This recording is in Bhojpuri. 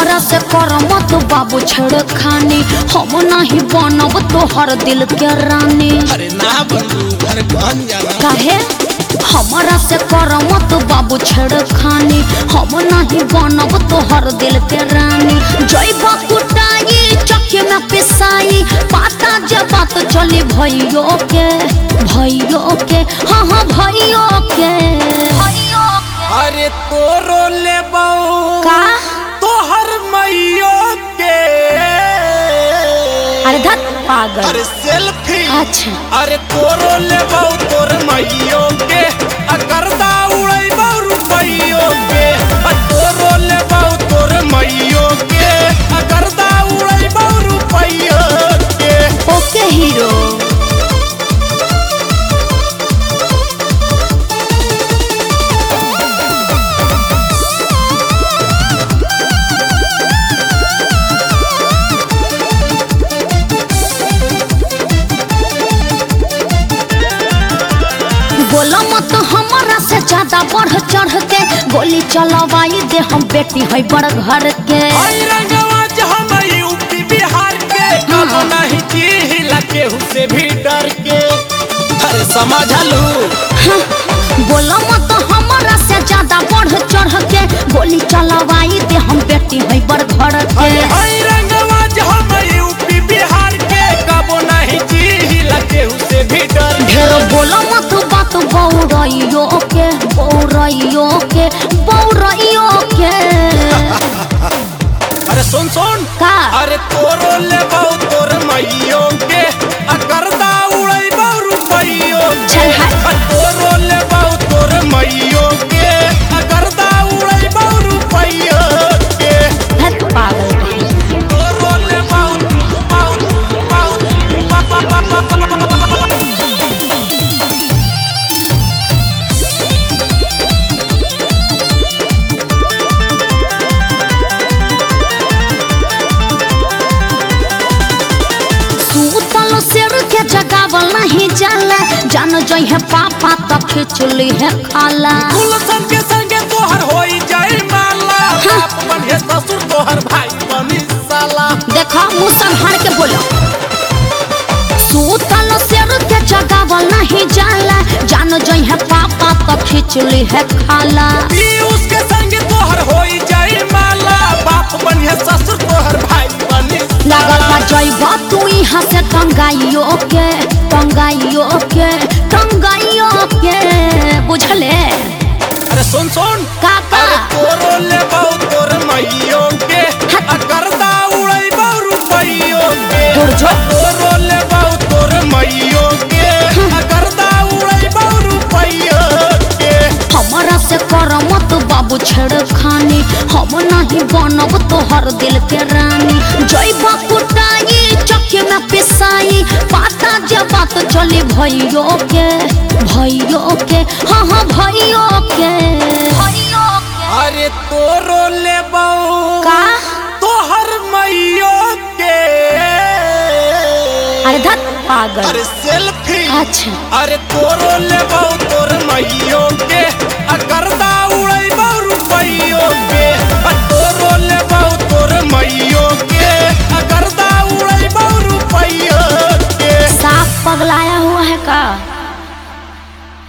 हमारा से कर मत बाबू छेड़खानी, हम नहीं बनब तोहर दिल के रानी। अरे ना बनू घर बन जाना काहे हमारा से कर मत बाबू छेड़खानी, हम नहीं बनब तोहर दिल के रानी। जइबा कुटाई चक्की में पिसाई, पाता जब बात चली भइयो के हाँ हाँ भइयो के। अरे तोरो ले का तोहर मैयो के। अरे धत पागल। अरे सेल्फी अच्छा अरे तोरो ले तोर मैयो के, करदा उड़ै रुपैयो के। तोरो ले तोर मैयो के, करदा उड़ै रुपैयो के। Okay hero. बोलो मत हमारा से ज्यादा बढ़ चढ़ के, गोली चलवाई दे हम बेटी है बड़ घर के। हम यूपी बिहार के, कबो नहीं चिहिला केहू से भी डर के। अरे समझलू बोलो मत हमारा से ज्यादा बढ़ चढ़ के, गोली चलवाई दे हम बेटी है बड़ घर के। हम यूपी बिहार के, कबो नहीं चिहिला केहू से भी डर के। ढेर बोलो मत बात बौरइयो के अरे सुन का अरे तोरो ले तोर मैयो के, करदा उड़ै रुपैयो के। चल हट। तोरो ले तोर मैयो के, करदा उड़ै रुपैयो के। धत पागल कहीं। तोरो ले सूतल शेर के जगावल नहीं जाला, जान जई है पापा तो खिचली है खाला। गुलशन के संगे तोहर होई जाई माला, बाप बने ससुर तोहर भाई बनी साला। देखा मुँह संभाल के बोलो। सूतल शेर के जगावल नहीं जाला, जान जई है पापा तो खिचली है खाला। उसके संगे तोहर होई जाई माला, बाप बने ससुर तोहर भाई बनी। लगता जइबा तू यहाँ से टंगाइयो के बुझले। अरे सुन का अरे तोरो ले तोर मैयो के, करदा उड़ै रुपैयो के। दूर जो। तोरो ले तोर मैयो के, करदा उड़ै रुपैयो के। हमारा से कर मत बाबू छेड़खानी, हम नहीं बनब तोहर दिल के रानी। जइबा कुटाई चक्की में पिसाई, पाता जब बात चली भइयो के हाँ हाँ भइयो के। अरे तोरो ले का तोहर मैयो के। अरे धत पागल। अरे सेल्फी अच्छा अरे तोरो ले तोर मैयो के, करदा उड़ै रुपैयो के। तोरो ले तोर मैयो के, करदा उड़ै रुपैयो के। साफ पगलाया हुआ है का।